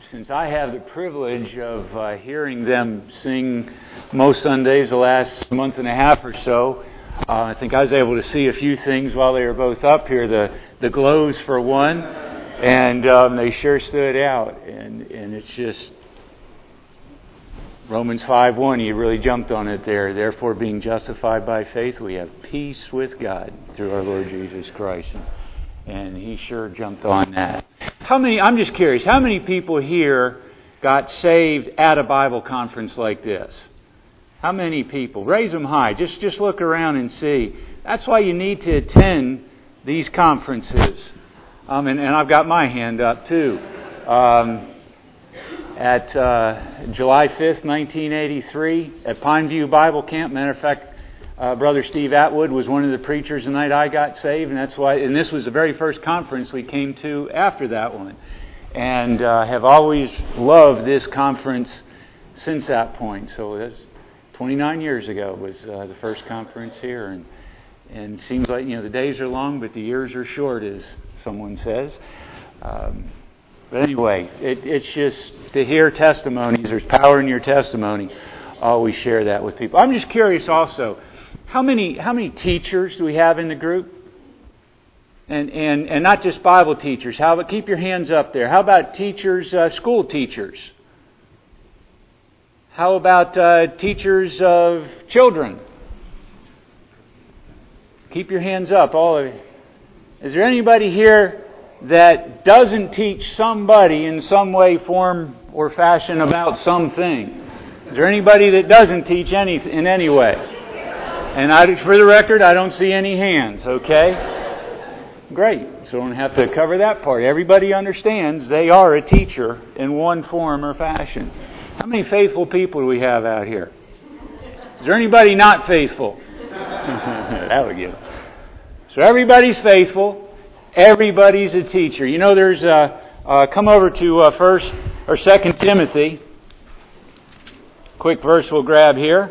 since I have the privilege of hearing them sing most Sundays the last month and a half or so, I think I was able to see a few things while they were both up here. The glows for one, and they sure stood out. And it's just Romans 5:1. He really jumped on it there. Therefore, being justified by faith, we have peace with God through our Lord Jesus Christ. And he sure jumped on that. I'm just curious, how many people here got saved at a Bible conference like this? How many people? Raise them high. Just look around and see. That's why you need to attend these conferences. And I've got my hand up too. At July 5th, 1983, at Pineview Bible Camp. Matter of fact, Brother Steve Atwood was one of the preachers the night I got saved, and that's why. And this was the very first conference we came to after that one, and have always loved this conference since that point. So that's 29 years ago was the first conference here, and it seems like the days are long, but the years are short, as someone says. But anyway, it's just to hear testimonies. There's power in your testimony. Always share that with people. I'm just curious also. How many teachers do we have in the group? And not just Bible teachers. How about, keep your hands up there. How about teachers, school teachers? How about teachers of children? Keep your hands up, all of you. Is there anybody here that doesn't teach somebody in some way, form, or fashion about something? Is there anybody that doesn't teach in any way? And for the record, I don't see any hands, okay? Great. So I don't have to cover that part. Everybody understands they are a teacher in one form or fashion. How many faithful people do we have out here? Is there anybody not faithful? That would get it. So everybody's faithful. Everybody's a teacher. There's come over to 1st or 2nd Timothy. Quick verse we'll grab here.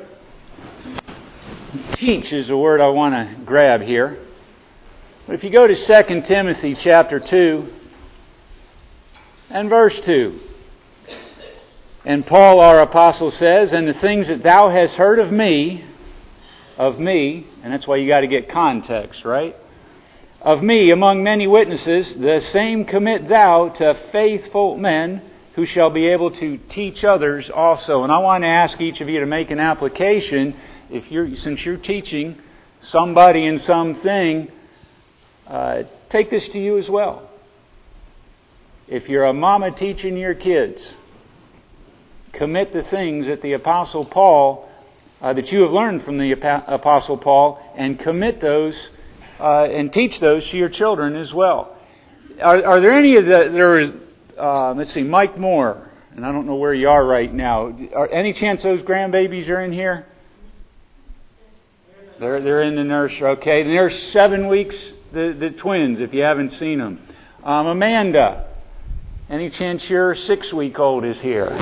Teach is the word I want to grab here. But if you go to 2 Timothy chapter 2 and verse 2. And Paul our apostle says, and the things that thou hast heard of me, and that's why you got to get context, right? Of me among many witnesses, the same commit thou to faithful men who shall be able to teach others also. And I want to ask each of you to make an application. Since you're teaching somebody in something, take this to you as well. If you're a mama teaching your kids, commit the things that the Apostle Paul, that you have learned from the Apostle Paul, and commit those and teach those to your children as well. Are there any of let's see, Mike Moore, and I don't know where you are right now. Any chance those grandbabies are in here? They're in the nursery. Okay, and they're 7 weeks. The twins, if you haven't seen them. Amanda, any chance your 6-week-old is here?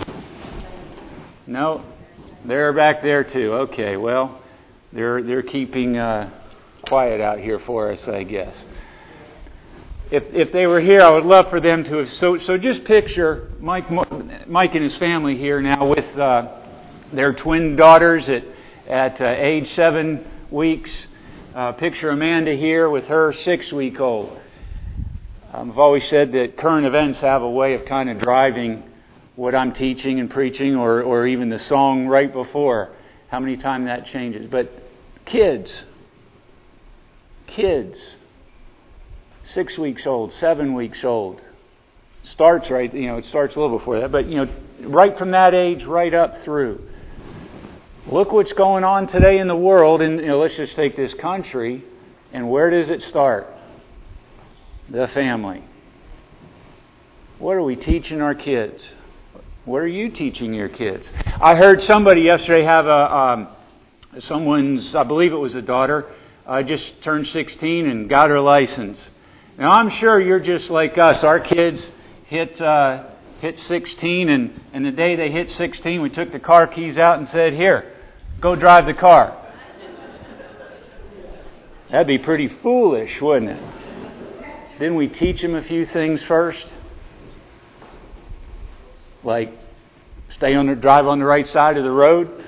No, they're back there too. Okay, well, they're keeping quiet out here for us, I guess. If they were here, I would love for them to have. So just picture Mike and his family here now with their twin daughters at age 7 weeks. Picture Amanda here with her 6-week-old. I've always said that current events have a way of kind of driving what I'm teaching and preaching, or even the song right before. How many times that changes. But kids, 6 weeks old, 7 weeks old, starts right. It starts a little before that, but right from that age, right up through. Look what's going on today in the world, and let's just take this country, and where does it start? The family. What are we teaching our kids? What are you teaching your kids? I heard somebody yesterday have someone's, I believe it was a daughter, just turned 16 and got her license. Now I'm sure you're just like us. Our kids hit 16, and the day they hit 16, we took the car keys out and said, "Here, go drive the car." That'd be pretty foolish, wouldn't it? Didn't we teach them a few things first? Like, drive on the right side of the road.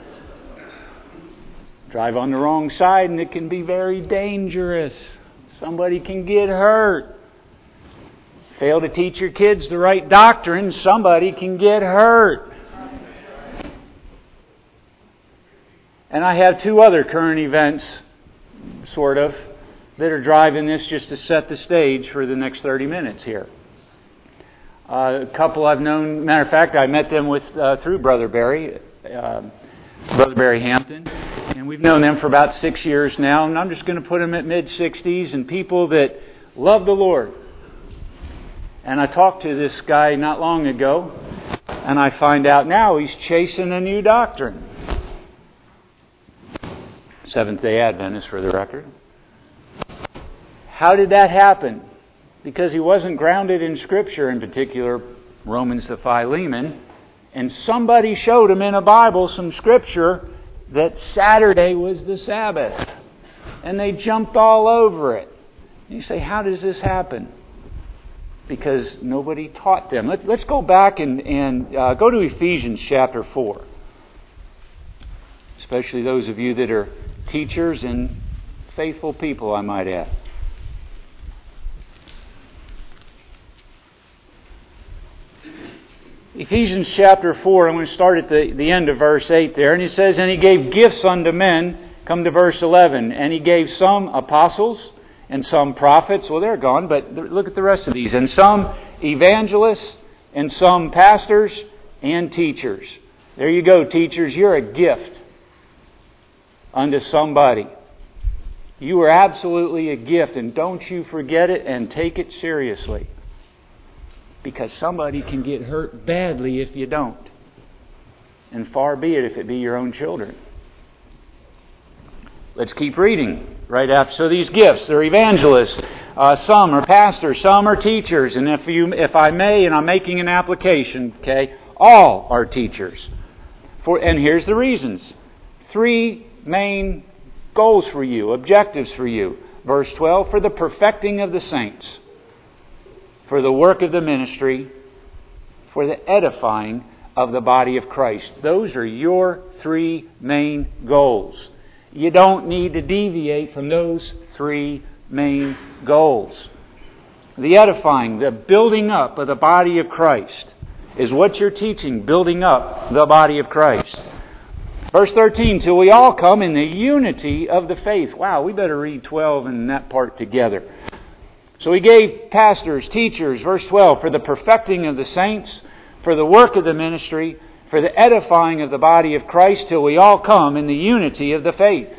Drive on the wrong side and it can be very dangerous. Somebody can get hurt. Fail to teach your kids the right doctrine, somebody can get hurt. And I have two other current events, sort of, that are driving this just to set the stage for the next 30 minutes here. A couple I've known, matter of fact, I met them through Brother Barry Hampton. And we've known them for about 6 years now. And I'm just going to put them at mid-60s and people that love the Lord. And I talked to this guy not long ago. And I find out now he's chasing a new doctrine. Seventh-day Adventist, for the record. How did that happen? Because he wasn't grounded in Scripture, in particular Romans to Philemon. And somebody showed him in a Bible some Scripture that Saturday was the Sabbath. And they jumped all over it. And you say, how does this happen? Because nobody taught them. Let's go back and go to Ephesians chapter 4. Especially those of you that are teachers and faithful people, I might add. Ephesians chapter 4, I'm going to start at the end of verse 8 there. And he says, and he gave gifts unto men. Come to verse 11. And he gave some apostles and some prophets. Well, they're gone, but look at the rest of these. And some evangelists and some pastors and teachers. There you go, teachers. You're a gift unto somebody. You are absolutely a gift. And don't you forget it and take it seriously. Because somebody can get hurt badly if you don't. And far be it if it be your own children. Let's keep reading right after. So these gifts, they're evangelists. Some are pastors, some are teachers. And if I may, and I'm making an application, okay, all are teachers. And here's the reasons. 3 main goals for you, objectives for you. Verse 12, for the perfecting of the saints. For the work of the ministry, for the edifying of the body of Christ. Those are your 3 main goals. You don't need to deviate from those 3 main goals. The edifying, the building up of the body of Christ is what you're teaching, building up the body of Christ. Verse 13, till we all come in the unity of the faith. Wow, we better read 12 and that part together. So he gave pastors, teachers, verse 12, for the perfecting of the saints, for the work of the ministry, for the edifying of the body of Christ, till we all come in the unity of the faith.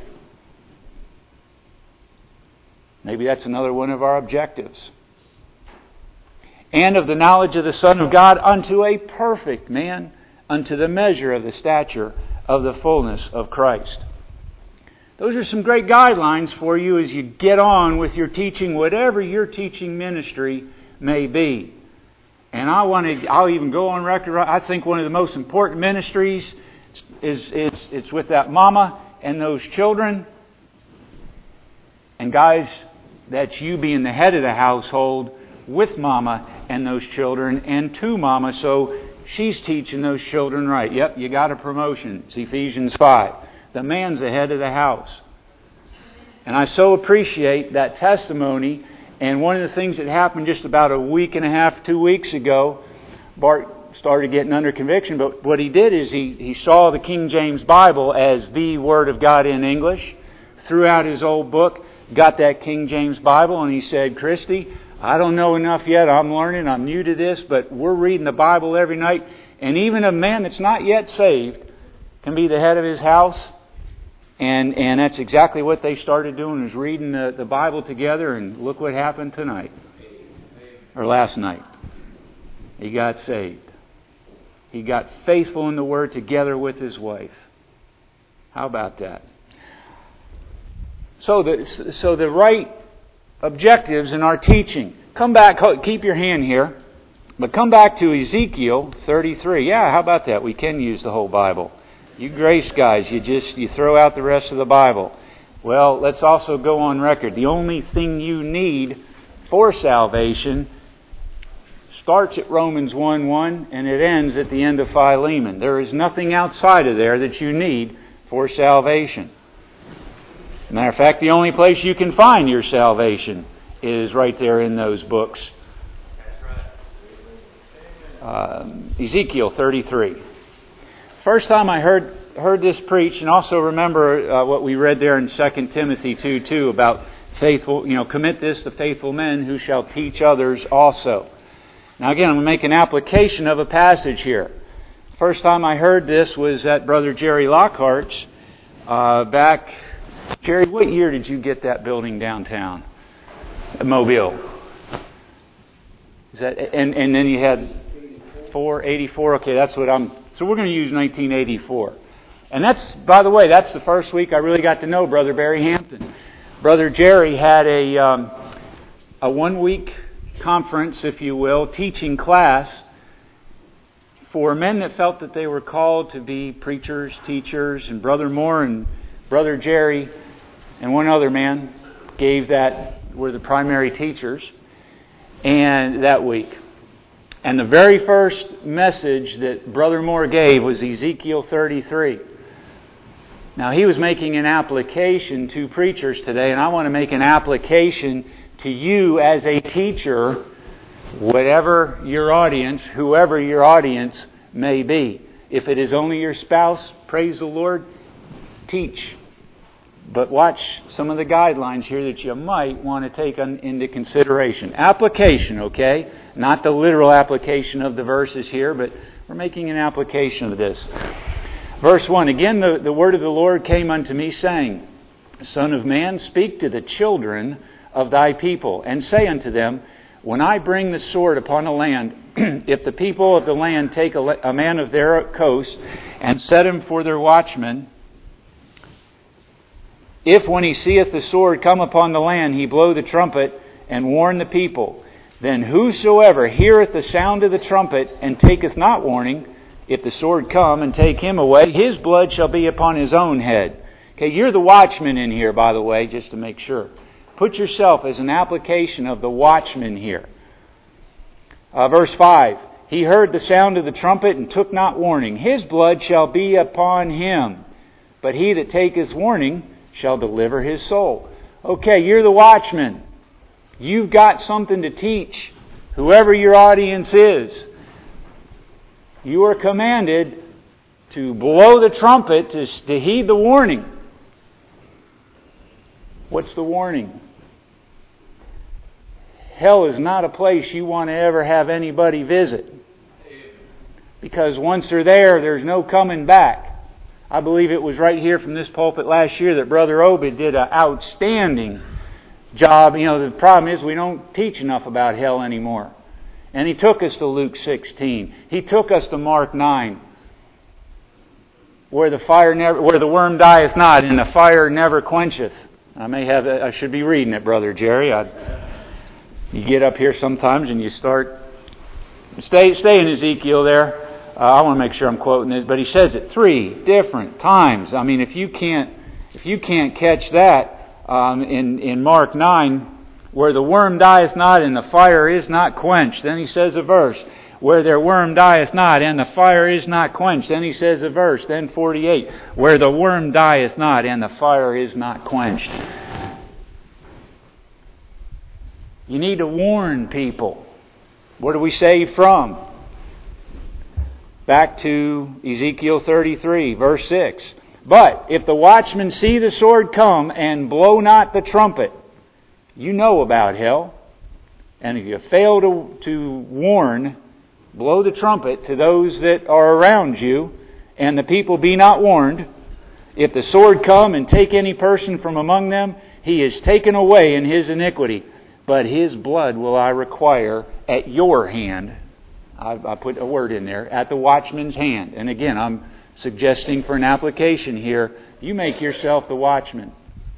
Maybe that's another one of our objectives. And of the knowledge of the Son of God unto a perfect man, unto the measure of the stature of the fullness of Christ. Those are some great guidelines for you as you get on with your teaching, whatever your teaching ministry may be. And I'll even go on record. I think one of the most important ministries it's with that mama and those children. And guys, that's you being the head of the household with mama and those children and to mama. So she's teaching those children right. Yep, you got a promotion. It's Ephesians 5. The man's the head of the house. And I so appreciate that testimony. And one of the things that happened just about a week and a half, 2 weeks ago, Bart started getting under conviction. But what he did is he saw the King James Bible as the Word of God in English, threw out his old book, got that King James Bible, and he said, Christy, I don't know enough yet. I'm learning. I'm new to this. But we're reading the Bible every night. And even a man that's not yet saved can be the head of his house. And that's exactly what they started doing, is reading the Bible together. And look what happened tonight. Or last night. He got saved. He got faithful in the Word together with his wife. How about that? So the right objectives in our teaching. Come back, keep your hand here. But come back to Ezekiel 33. Yeah, how about that? We can use the whole Bible. You grace guys, you throw out the rest of the Bible. Well, let's also go on record. The only thing you need for salvation starts at Romans 1:1 and it ends at the end of Philemon. There is nothing outside of there that you need for salvation. Matter of fact, the only place you can find your salvation is right there in those books. Ezekiel 33. First time I heard this preached, and also remember what we read there in 2 Timothy 2:2 about faithful, commit this to faithful men who shall teach others also. Now again, I'm going to make an application of a passage here. First time I heard this was at Brother Jerry Lockhart's back. Jerry, what year did you get that building downtown at Mobile? Is that and then you had 84? Okay, that's what so we're going to use 1984. And that's, by the way, that's the first week I really got to know Brother Barry Hampton. Brother Jerry had a 1-week conference, if you will, teaching class for men that felt that they were called to be preachers, teachers, and Brother Moore and Brother Jerry and one other man were the primary teachers and that week. And the very first message that Brother Moore gave was Ezekiel 33. Now, he was making an application to preachers today, and I want to make an application to you as a teacher, whoever your audience may be. If it is only your spouse, praise the Lord, teach. But watch some of the guidelines here that you might want to take into consideration. Application, okay? Not the literal application of the verses here, but we're making an application of this. Verse 1, again, the word of the Lord came unto me, saying, Son of man, speak to the children of thy people, and say unto them, When I bring the sword upon a land, if the people of the land take a man of their coast, and set him for their watchman, if when he seeth the sword come upon the land, he blow the trumpet, and warn the people, then whosoever heareth the sound of the trumpet, and taketh not warning, if the sword come and take him away, his blood shall be upon his own head. Okay, you're the watchman in here, by the way, just to make sure. Put yourself as an application of the watchman here. Verse 5, He heard the sound of the trumpet and took not warning. His blood shall be upon him. But he that taketh warning shall deliver his soul. Okay, you're the watchman. You've got something to teach whoever your audience is. You are commanded to blow the trumpet, to heed the warning. What's the warning? Hell is not a place you want to ever have anybody visit. Because once they're there, there's no coming back. I believe it was right here from this pulpit last year that Brother Obed did an outstanding job. The problem is we don't teach enough about hell anymore. And he took us to Luke 16. He took us to Mark 9. Where the worm dieth not, and the fire never quencheth. I should be reading it, Brother Jerry. You get up here sometimes and you start. Stay in Ezekiel there. I want to make sure I'm quoting it, but he says it 3 different times. If you can't catch that in Mark 9, where the worm dieth not and the fire is not quenched. Then he says a verse. Where their worm dieth not and the fire is not quenched. Then he says a verse. Then 48. Where the worm dieth not and the fire is not quenched. You need to warn people. Where do we save from? Back to Ezekiel 33, verse 6. But if the watchman see the sword come and blow not the trumpet, you know about hell. And if you fail to warn, blow the trumpet to those that are around you, and the people be not warned, if the sword come and take any person from among them, he is taken away in his iniquity. But his blood will I require at your hand. I put a word in there, at the watchman's hand. And again, I'm suggesting for an application here, you make yourself the watchman.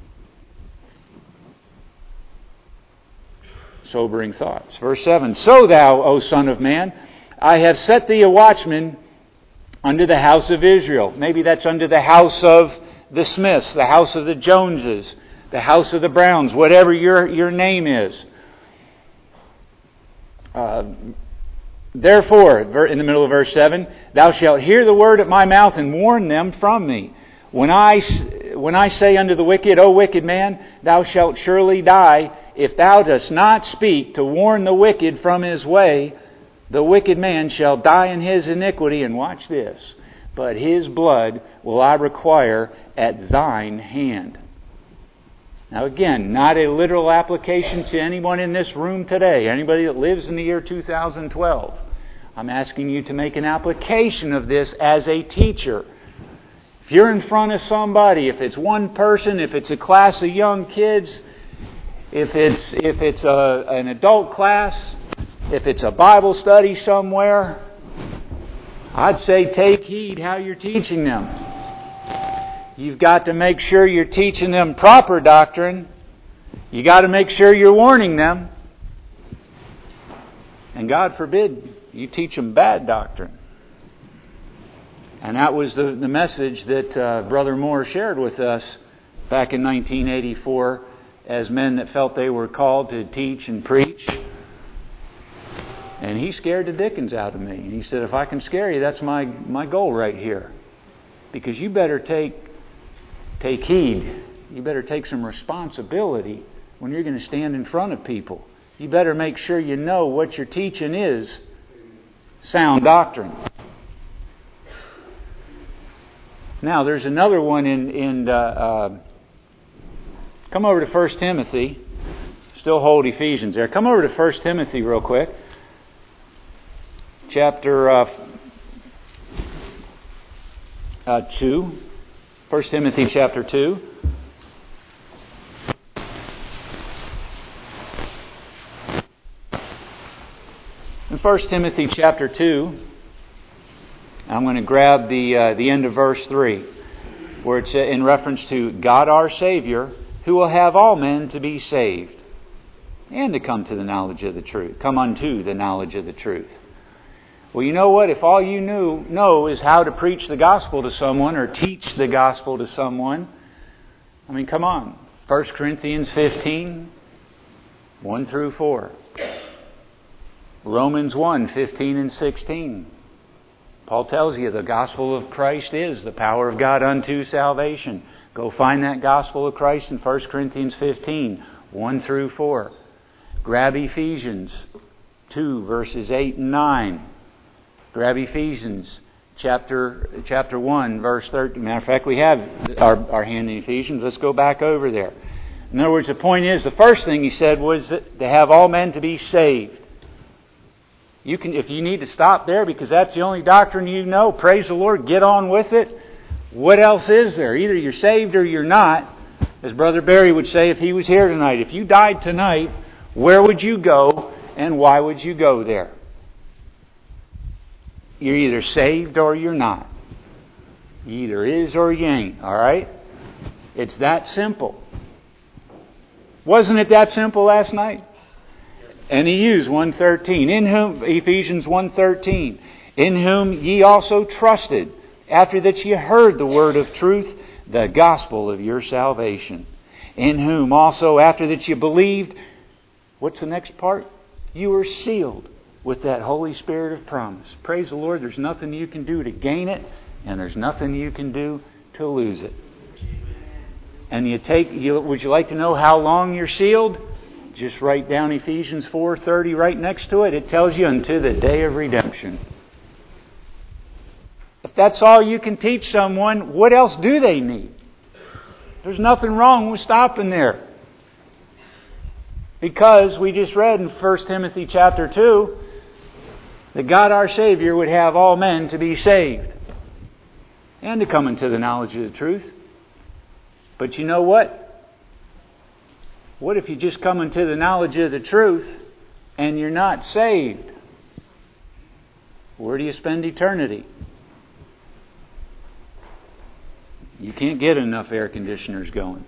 Sobering thoughts. Verse 7, So thou, O Son of Man, I have set thee a watchman unto the house of Israel. Maybe that's unto the house of the Smiths, the house of the Joneses, the house of the Browns, whatever your name is. Therefore, in the middle of verse 7, thou shalt hear the word at my mouth and warn them from me. When I say unto the wicked, O wicked man, thou shalt surely die, if thou dost not speak to warn the wicked from his way, the wicked man shall die in his iniquity. And watch this. But his blood will I require at thine hand. Now again, not a literal application to anyone in this room today, anybody that lives in the year 2012. I'm asking you to make an application of this as a teacher. If you're in front of somebody, if it's one person, if it's a class of young kids, if it's an adult class, if it's a Bible study somewhere, I'd say take heed how you're teaching them. You've got to make sure you're teaching them proper doctrine. You got to make sure you're warning them. And God forbid you teach them bad doctrine. And that was the message that Brother Moore shared with us back in 1984 as men that felt they were called to teach and preach. And he scared the dickens out of me. And he said, if I can scare you, that's my goal right here. Because you better take heed. You better take some responsibility when you're going to stand in front of people. You better make sure you know what your teaching is sound doctrine. Now, there's another one in come over to 1 Timothy. Still hold Ephesians there. Come over to 1 Timothy real quick. Chapter 2. 1 Timothy chapter 2. In 1 Timothy chapter 2, I'm going to grab the end of verse 3, where it's in reference to God our Savior, who will have all men to be saved, and to come to the knowledge of the truth. Come unto the knowledge of the truth. Well, you know what? If all you know is how to preach the gospel to someone or teach the gospel to someone, I mean, come on. 1 Corinthians 15, 1 through 4. Romans 1, 15 and 16. Paul tells you the gospel of Christ is the power of God unto salvation. Go find that gospel of Christ in 1 Corinthians 15, 1 through 4. Grab Ephesians 2, verses 8 and 9. Grab Ephesians chapter 1, verse 13. Matter of fact, we have our hand in Ephesians. Let's go back over there. In other words, the point is, the first thing he said was that to have all men to be saved. You can, if you need to stop there because that's the only doctrine you know, praise the Lord, get on with it. What else is there? Either you're saved or you're not. As Brother Barry would say if he was here tonight, if you died tonight, where would you go and why would you go there? You're either saved or you're not. You either is or you ain't. All right? It's that simple. Wasn't it that simple last night? And he used 1:13. In whom, Ephesians 1:13, in whom ye also trusted, after that ye heard the word of truth, the gospel of your salvation. In whom also, after that ye believed, what's the next part? You were sealed with that Holy Spirit of promise. Praise the Lord, there's nothing you can do to gain it, and there's nothing you can do to lose it. And would you like to know how long you're sealed? Just write down Ephesians 4:30 right next to it. It tells you unto the day of redemption. If that's all you can teach someone, what else do they need? There's nothing wrong with stopping there. Because we just read in 1 Timothy chapter 2 that God our Savior would have all men to be saved and to come into the knowledge of the truth. But you know what? What if you just come into the knowledge of the truth and you're not saved? Where do you spend eternity? You can't get enough air conditioners going.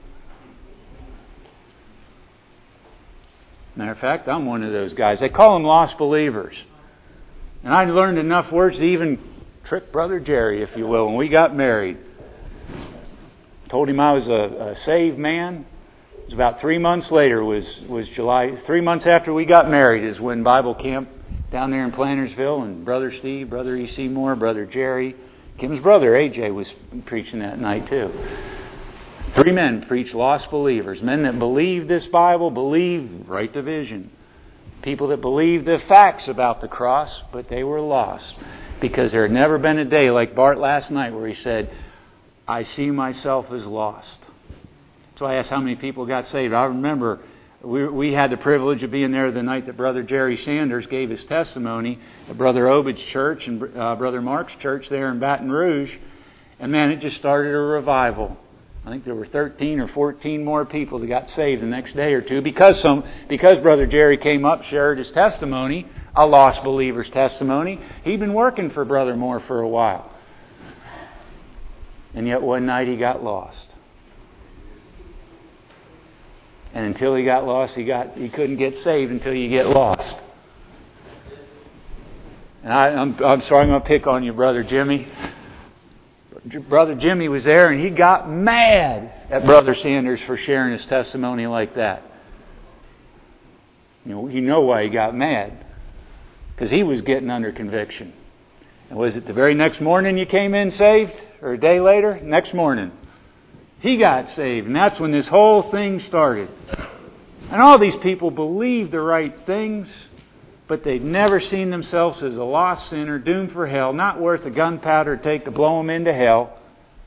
Matter of fact, I'm one of those guys. They call them lost believers. And I learned enough words to even trick Brother Jerry, if you will, when we got married. Told him I was a saved man. It was about 3 months later, was July. 3 months after we got married is when Bible camp down there in Plantersville, and Brother Steve, Brother E.C. Moore, Brother Jerry, Kim's brother A.J. was preaching that night too. 3 men preached lost believers. Men that believed this Bible, believed right division. People that believed the facts about the cross, but they were lost. Because there had never been a day like Bart last night where he said, I see myself as lost. So I asked how many people got saved. I remember we had the privilege of being there the night that Brother Jerry Sanders gave his testimony at Brother Obed's church and Brother Mark's church there in Baton Rouge. And man, it just started a revival. I think there were 13 or 14 more people that got saved the next day or two because Brother Jerry came up, shared his testimony, a lost believer's testimony. He'd been working for Brother Moore for a while. And yet one night he got lost. And until he got lost, he couldn't get saved until you get lost. And I'm sorry, I'm going to pick on you, Brother Jimmy. Brother Jimmy was there and he got mad at Brother Sanders for sharing his testimony like that. You know why he got mad. Because he was getting under conviction. And was it the very next morning you came in saved? Or a day later? Next morning. He got saved. And that's when this whole thing started. And all these people believed the right things, but they'd never seen themselves as a lost sinner, doomed for hell, not worth the gunpowder take to blow them into hell.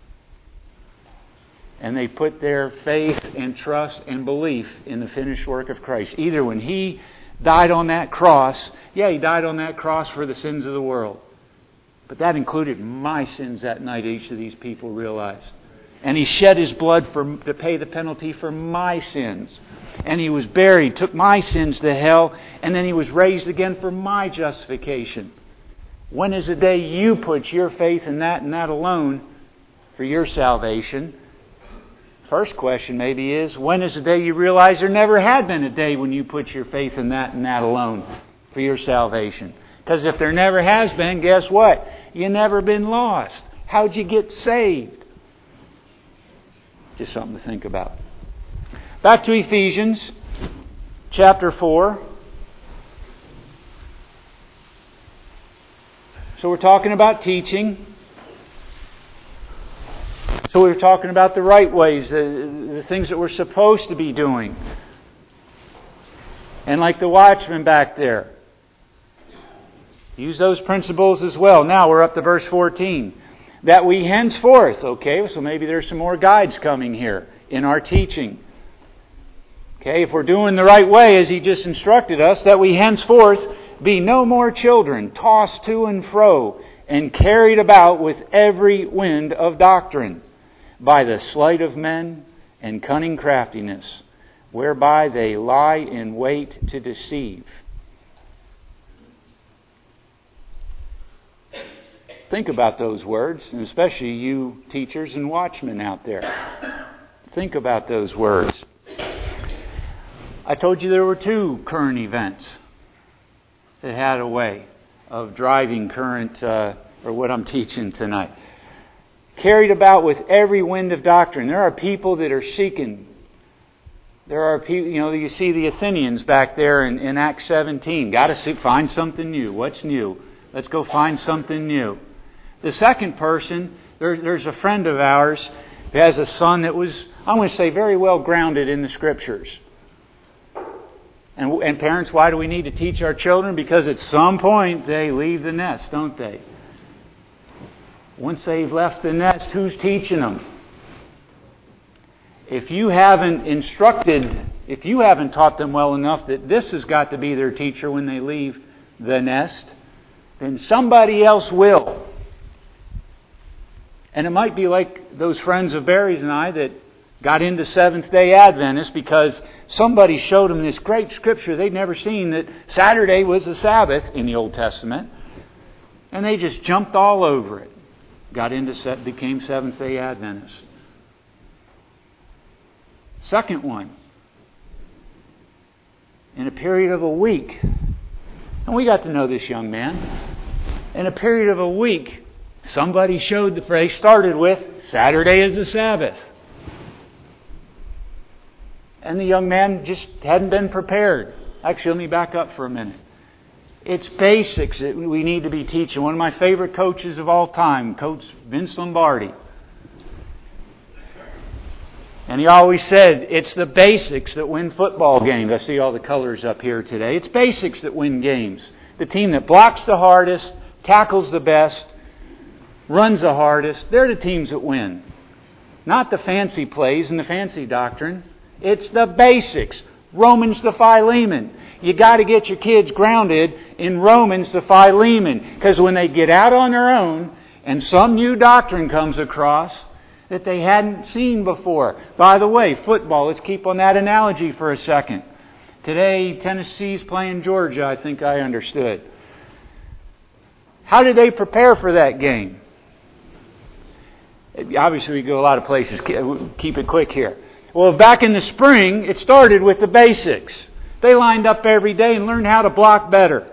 And they put their faith and trust and belief in the finished work of Christ. Either when He died on that cross, He died on that cross for the sins of the world. But that included my sins that night, each of these people realized. And He shed His blood to pay the penalty for my sins. And He was buried, took my sins to hell, and then He was raised again for my justification. When is the day you put your faith in that and that alone for your salvation? First question maybe is, when is the day you realize there never had been a day when you put your faith in that and that alone for your salvation? Because if there never has been, guess what? You never been lost. How'd you get saved? Just something to think about. Back to Ephesians chapter 4. So we're talking about teaching. So we're talking about the right ways, the things that we're supposed to be doing. And like the watchman back there, use those principles as well. Now we're up to verse 14. That we henceforth, okay, so maybe there's some more guides coming here in our teaching. Okay, if we're doing the right way as He just instructed us, that we henceforth be no more children, tossed to and fro, and carried about with every wind of doctrine, by the sleight of men and cunning craftiness, whereby they lie in wait to deceive. Think about those words, and especially you teachers and watchmen out there. Think about those words. I told you there were 2 current events that had a way of driving current, or what I'm teaching tonight. Carried about with every wind of doctrine. There are people that are seeking. There are people, you see the Athenians back there in Acts 17. Got to find something new. What's new? Let's go find something new. The second person, there's a friend of ours who has a son that was, I want to say, very well grounded in the Scriptures. And parents, why do we need to teach our children? Because at some point they leave the nest, don't they? Once they've left the nest, who's teaching them? If you haven't taught them well enough that this has got to be their teacher when they leave the nest, then somebody else will. And it might be like those friends of Barry's and I that got into Seventh-day Adventists because somebody showed them this great scripture they'd never seen, that Saturday was the Sabbath in the Old Testament. And they just jumped all over it. Became Seventh-day Adventists. Second one. In a period of a week. And we got to know this young man. In a period of a week, somebody showed the phrase, started with, Saturday is the Sabbath. And the young man just hadn't been prepared. Actually, let me back up for a minute. It's basics that we need to be teaching. One of my favorite coaches of all time, Coach Vince Lombardi. And he always said, it's the basics that win football games. I see all the colors up here today. It's basics that win games. The team that blocks the hardest, tackles the best, runs the hardest, they're the teams that win. Not the fancy plays and the fancy doctrine. It's the basics. Romans to Philemon. You got to get your kids grounded in Romans to Philemon. Because when they get out on their own and some new doctrine comes across that they hadn't seen before. By the way, football, let's keep on that analogy for a second. Today, Tennessee's playing Georgia, I think I understood. How did they prepare for that game? Obviously, we go a lot of places. Keep it quick here. Well, back in the spring, it started with the basics. They lined up every day and learned how to block better.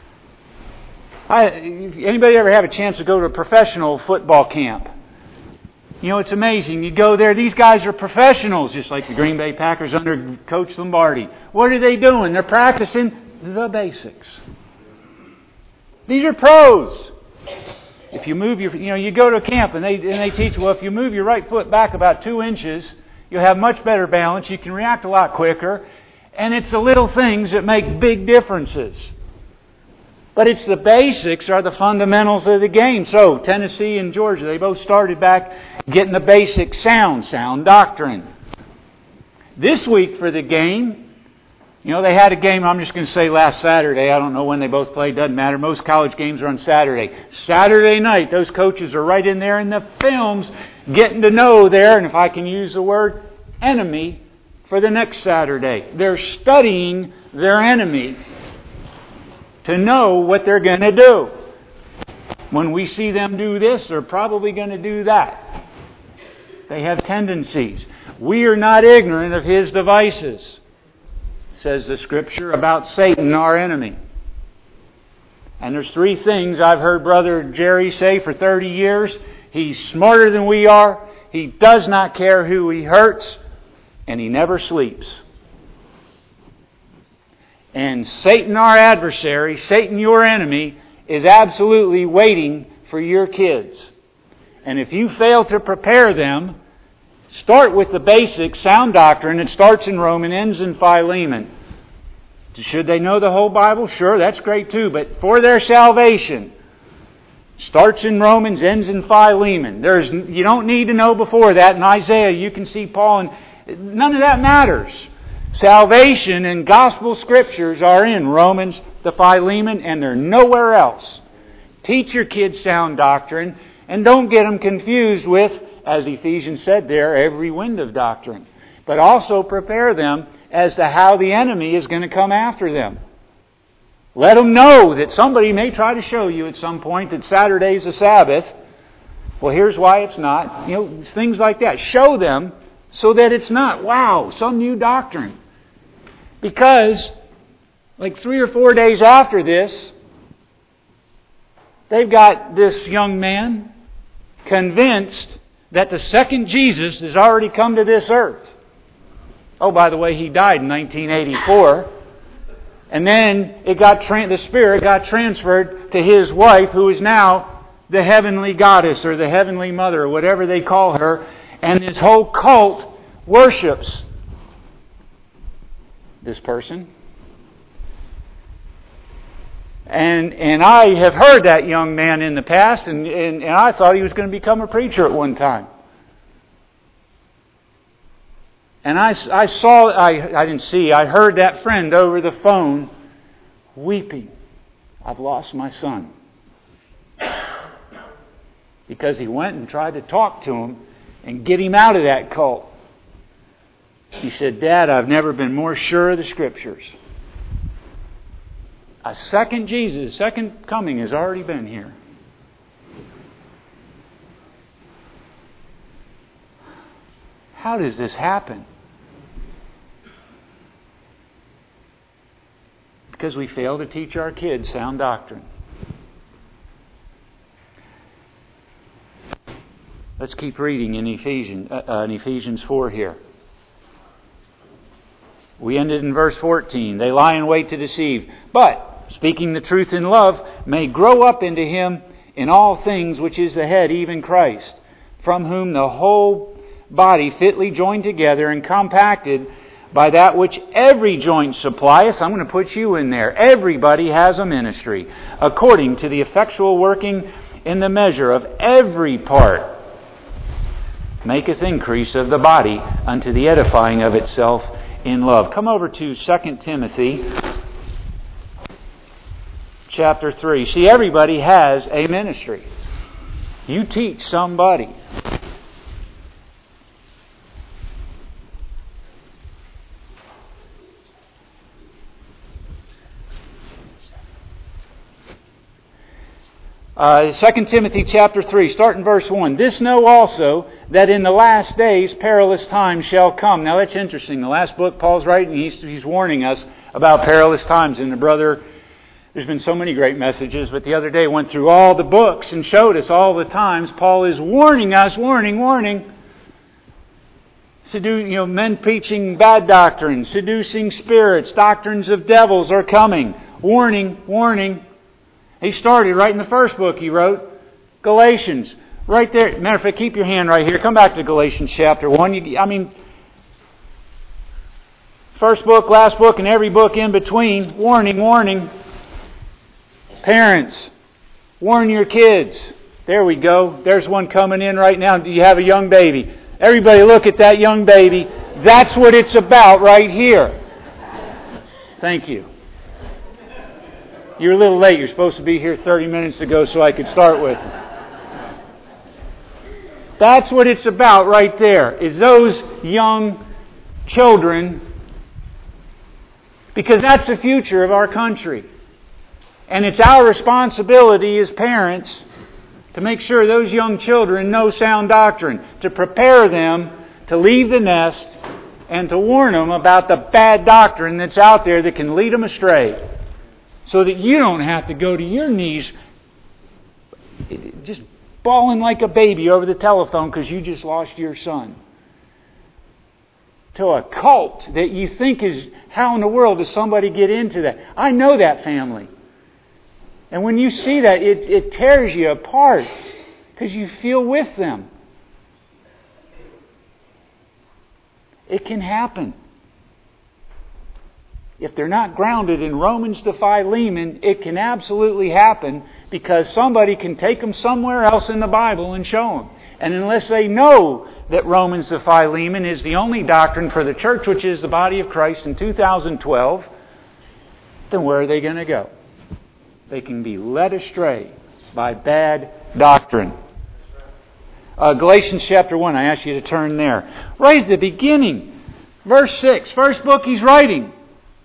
Anybody ever have a chance to go to a professional football camp? You know, it's amazing. You go there, these guys are professionals, just like the Green Bay Packers under Coach Lombardi. What are they doing? They're practicing the basics. These are pros. If you move you go to a camp and they teach, well, if you move your right foot back about 2 inches, you'll have much better balance. You can react a lot quicker. And it's the little things that make big differences. But it's the basics are the fundamentals of the game. So, Tennessee and Georgia, they both started back getting the basic sound doctrine. This week for the game, they had a game, I'm just going to say last Saturday. I don't know when they both played, doesn't matter. Most college games are on Saturday. Saturday night, those coaches are right in there in the films, getting to know their, and if I can use the word, enemy for the next Saturday. They're studying their enemy to know what they're going to do. When we see them do this, they're probably going to do that. They have tendencies. We are not ignorant of his devices, says the Scripture about Satan, our enemy. And there's 3 things I've heard Brother Jerry say for 30 years. He's smarter than we are. He does not care who he hurts. And he never sleeps. And Satan, our adversary, Satan, your enemy, is absolutely waiting for your kids. And if you fail to prepare them, start with the basic sound doctrine. It starts in Romans, ends in Philemon. Should they know the whole Bible? Sure, that's great too. But for their salvation, starts in Romans, ends in Philemon. You don't need to know before that. In Isaiah, you can see Paul, and none of that matters. Salvation and gospel scriptures are in Romans, the Philemon, and they're nowhere else. Teach your kids sound doctrine, and don't get them confused with, as Ephesians said there, every wind of doctrine. But also prepare them as to how the enemy is going to come after them. Let them know that somebody may try to show you at some point that Saturday's a Sabbath. Well, here's why it's not. Things like that. Show them so that it's not, wow, some new doctrine. Because, like 3 or 4 days after this, they've got this young man convinced that the second Jesus has already come to this earth. Oh, by the way, he died in 1984. And then the Spirit got transferred to his wife, who is now the heavenly goddess or the heavenly mother or whatever they call her. And this whole cult worships this person. And I have heard that young man in the past, and I thought he was going to become a preacher at one time. And I heard that friend over the phone weeping. I've lost my son. Because he went and tried to talk to him and get him out of that cult. He said, Dad, I've never been more sure of the Scriptures. A second Jesus, second coming has already been here. How does this happen? Because we fail to teach our kids sound doctrine. Let's keep reading in Ephesians 4 here. We ended in verse 14. They lie in wait to deceive. But speaking the truth in love, may grow up into Him in all things, which is the head, even Christ, from whom the whole body fitly joined together and compacted by that which every joint supplieth. I'm going to put you in there. Everybody has a ministry, according to the effectual working in the measure of every part, maketh increase of the body unto the edifying of itself in love. Come over to 2 Timothy chapter 3. See, everybody has a ministry. You teach somebody. Second Timothy chapter 3, start in verse 1. This know also, that in the last days perilous times shall come. Now that's interesting. The last book Paul's writing, he's warning us about perilous times. And the brother, there's been so many great messages, but the other day went through all the books and showed us all the times Paul is warning us, warning. Men preaching bad doctrine, seducing spirits, doctrines of devils are coming. Warning. He started right in the first book he wrote, Galatians. Right there. Matter of fact, keep your hand right here. Come back to Galatians chapter 1. First book, last book, and every book in between. Warning. Parents, warn your kids. There we go. There's one coming in right now. Do you have a young baby? Everybody look at that young baby. That's what it's about right here. Thank you. You're a little late. You're supposed to be here 30 minutes ago so I could start with. That's what it's about right there, is those young children, because that's the future of our country. And it's our responsibility as parents to make sure those young children know sound doctrine, to prepare them to leave the nest and to warn them about the bad doctrine that's out there that can lead them astray. So that you don't have to go to your knees just bawling like a baby over the telephone because you just lost your son. To a cult that you think is, how in the world does somebody get into that? I know that family. And when you see that, it tears you apart because you feel with them. It can happen. If they're not grounded in Romans to Philemon, it can absolutely happen because somebody can take them somewhere else in the Bible and show them. And unless they know that Romans to Philemon is the only doctrine for the church, which is the body of Christ in 2012, then where are they going to go? They can be led astray by bad doctrine. Galatians chapter 1, I ask you to turn there. Right at the beginning, verse 6, first book he's writing.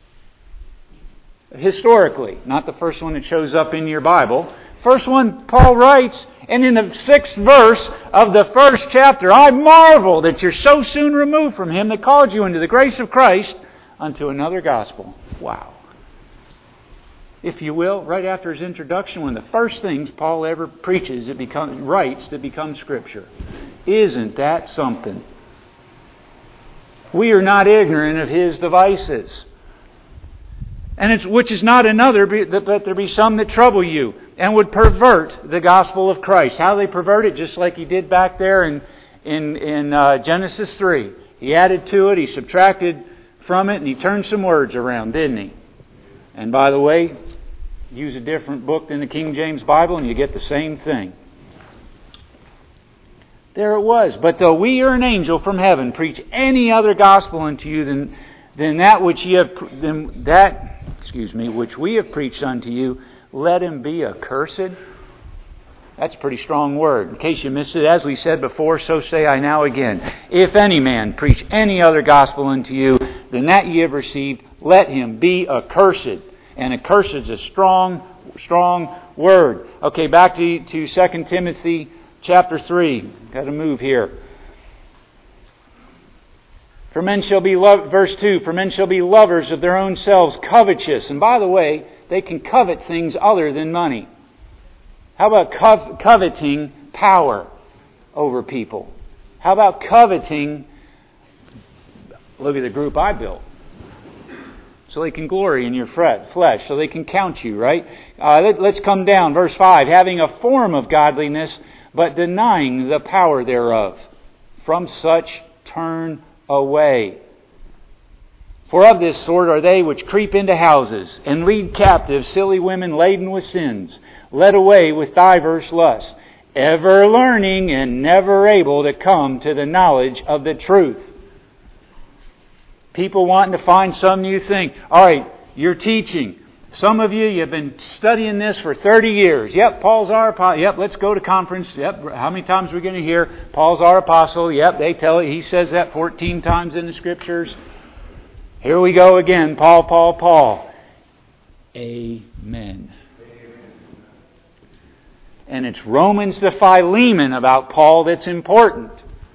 Historically, not the first one that shows up in your Bible. First one Paul writes, and in the 6th verse of the first chapter, I marvel that you're so soon removed from Him that called you into the grace of Christ unto another gospel. Wow. If you will, right after his introduction, one of the first things Paul ever preaches, writes that becomes Scripture. Isn't that something? We are not ignorant of his devices. And which is not another, but there be some that trouble you and would pervert the gospel of Christ. How they pervert it? Just like he did back there in Genesis 3. He added to it, he subtracted from it, and he turned some words around, didn't he? And by the way, use a different book than the King James Bible and you get the same thing. There it was. But though we or an angel from heaven preach any other gospel unto you than that which which we have preached unto you, let him be accursed. That's a pretty strong word. In case you missed it, as we said before, so say I now again. If any man preach any other gospel unto you than that ye have received, let him be accursed. And accursed is a strong word. Okay, back to 2 Timothy chapter 3. Got to move here. For men shall be verse 2, for men shall be lovers of their own selves, covetous. And by the way, they can covet things other than money. How about coveting power over people? How about coveting, look at the group I built. so they can glory in your flesh, so they can count you, right? Let's come down. Verse 5, having a form of godliness, but denying the power thereof. From such turn away. For of this sort are they which creep into houses, and lead captive silly women laden with sins, led away with divers lusts, ever learning and never able to come to the knowledge of the truth. People wanting to find some new thing. All right, you're teaching. Some of you've been studying this for 30 years. Yep, Paul's our apostle. Yep, let's go to conference. Yep, how many times are we going to hear Paul's our apostle? Yep, they tell it. He says that 14 times in the Scriptures. Here we go again. Paul. Amen. And it's Romans to Philemon about Paul that's important.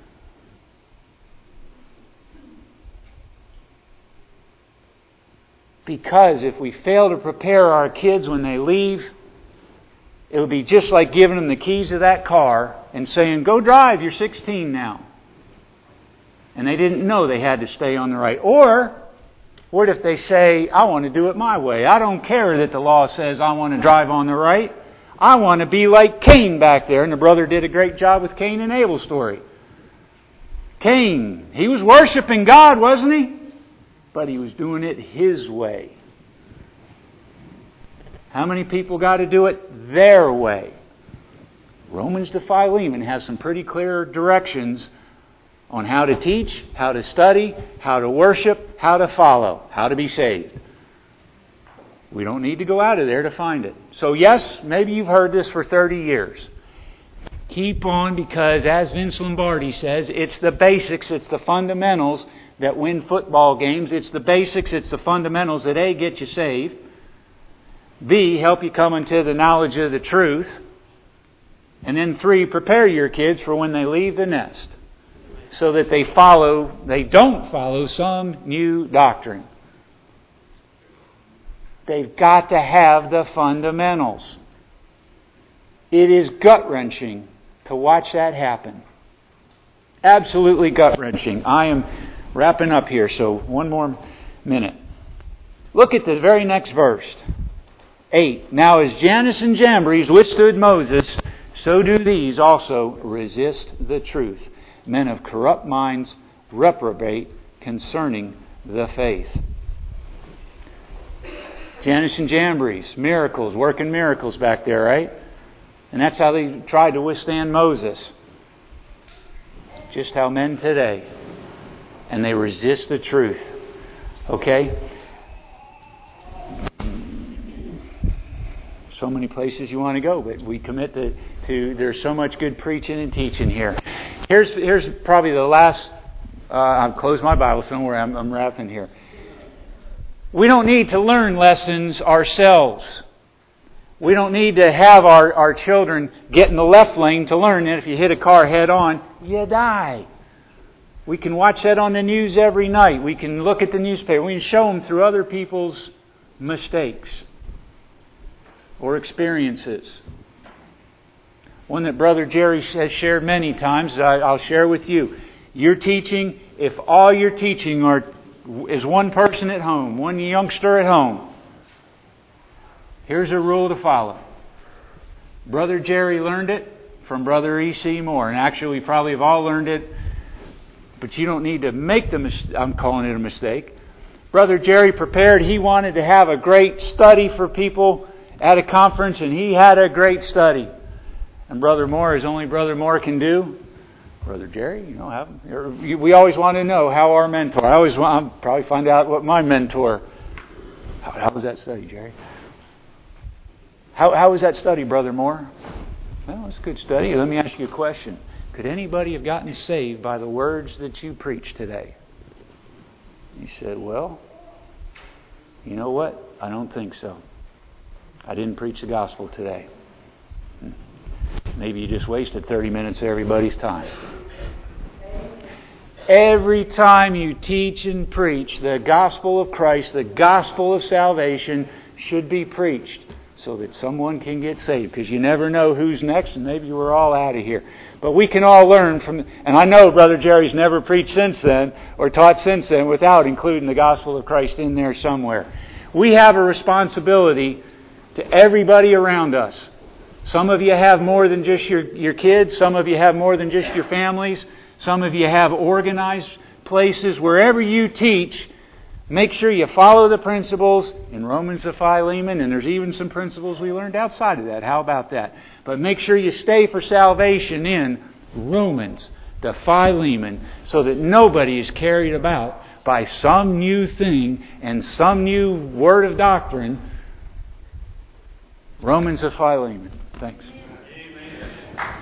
Because if we fail to prepare our kids when they leave, it would be just like giving them the keys of that car and saying, go drive, you're 16 now. And they didn't know they had to stay on the right. Or, what if they say, I want to do it my way. I don't care that the law says I want to drive on the right. I want to be like Cain back there. And the brother did a great job with Cain and Abel's story. Cain, he was worshiping God, wasn't he? But he was doing it his way. How many people got to do it their way? Romans to Philemon has some pretty clear directions on how to teach, how to study, how to worship, how to follow, how to be saved. We don't need to go out of there to find it. So yes, maybe you've heard this for 30 years. Keep on, because as Vince Lombardi says, it's the basics, it's the fundamentals that win football games. It's the basics, it's the fundamentals that A, get you saved, B, help you come into the knowledge of the truth, and then 3, prepare your kids for when they leave the nest, so that they don't follow some new doctrine. They've got to have the fundamentals. It is gut-wrenching to watch that happen. Absolutely gut-wrenching. I am wrapping up here, so one more minute. Look at the very next verse. 8. Now as Jannes and Jambres withstood Moses, so do these also resist the truth. Men of corrupt minds reprobate concerning the faith. Jannes and Jambres, miracles, working miracles back there, right? And that's how they tried to withstand Moses. Just how men today. And they resist the truth. Okay? So many places you want to go, but we commit to there's so much good preaching and teaching here. Here's probably the last, I'll close my Bible somewhere, I'm wrapping here. We don't need to learn lessons ourselves. We don't need to have our children get in the left lane to learn that if you hit a car head on, you die. We can watch that on the news every night. We can look at the newspaper. We can show them through other people's mistakes or experiences. One that Brother Jerry has shared many times, I'll share with you. You're teaching, if all you're teaching is one person at home, one youngster at home, here's a rule to follow. Brother Jerry learned it from Brother E.C. Moore. And actually, we probably have all learned it. But you don't need to make the mistake. I'm calling it a mistake. Brother Jerry prepared. He wanted to have a great study for people at a conference, and he had a great study. And Brother Moore, as only Brother Moore can do, Brother Jerry, we always want to know how our mentor. I'll probably find out what my mentor. How was that study, Jerry? How was that study, Brother Moore? Well, it's a good study. Let me ask you a question. Could anybody have gotten saved by the words that you preached today? He said, well, you know what? I don't think so. I didn't preach the gospel today. Maybe you just wasted 30 minutes of everybody's time. Every time you teach and preach, the gospel of Christ, the gospel of salvation should be preached. so that someone can get saved. Because you never know who's next, and maybe we're all out of here. But we can all learn from... And I know Brother Jerry's never preached since then, or taught since then, without including the gospel of Christ in there somewhere. We have a responsibility to everybody around us. Some of you have more than just your kids. Some of you have more than just your families. Some of you have organized places. Wherever you teach, make sure you follow the principles in Romans to Philemon, and there's even some principles we learned outside of that. How about that? But make sure you stay for salvation in Romans to Philemon, so that nobody is carried about by some new thing and some new word of doctrine. Romans to Philemon. Thanks. Amen.